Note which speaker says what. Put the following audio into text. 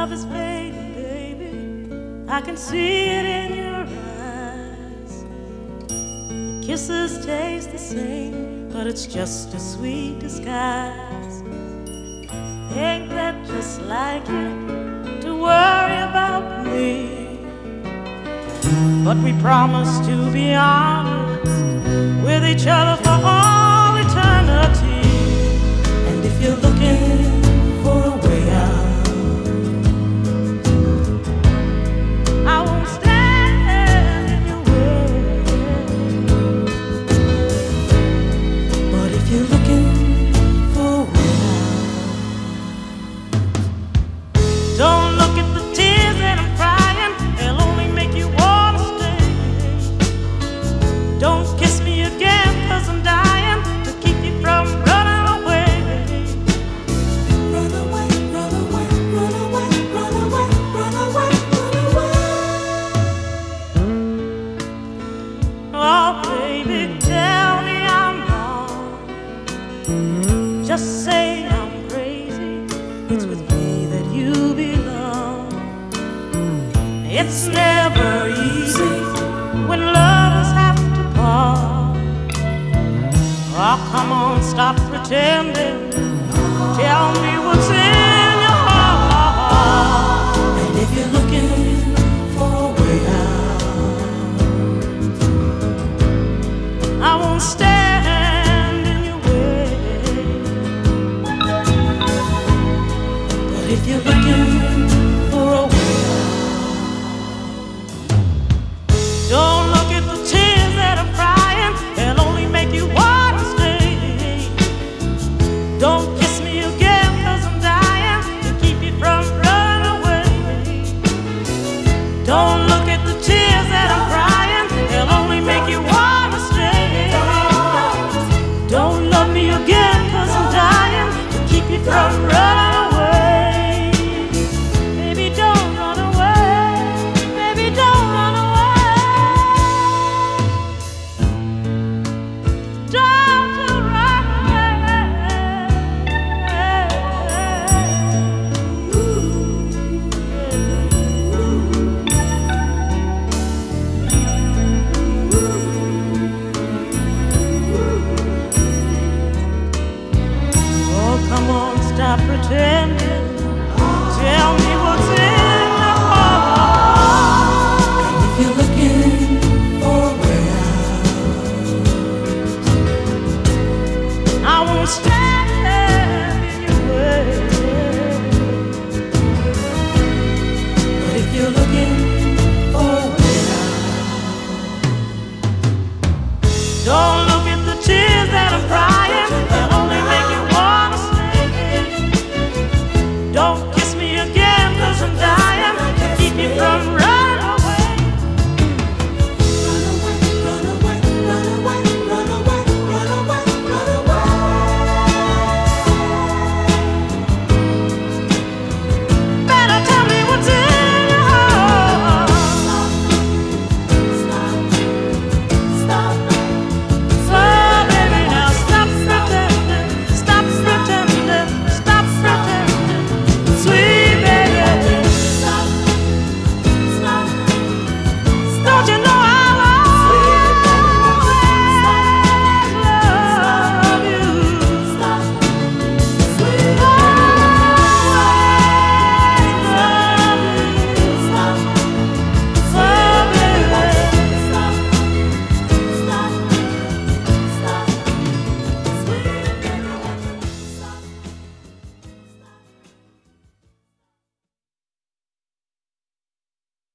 Speaker 1: Love is fading, baby. I can see it in your eyes. Your kisses taste the same, but it's just a sweet disguise. Ain't that just like you to worry about me? But we promised to be honest with each other for all eternity. And if you're looking for a way out, I won't stand in your way. But if you're looking for a way out, don't look at the tears that I'm crying. They'll only make you wanna stay. Don't kiss me again, 'cause I'm dying to keep you from running away. Run away, run away, run away, run away, run away, run away. Oh, baby, tell me I'm wrong. Just say I'm crazy. It's with me that you belong. It's never easy when lovers have to part. Oh, come on, stop pretending. Tell me what's in your heart. And if you're looking for a way out, I won't stand in your way. But if you're looking for a way out, don't look at the tears that I'm crying. They'll only make you wanna stay. Don't kiss me again, 'cause I'm dying to keep you from running away. Don't look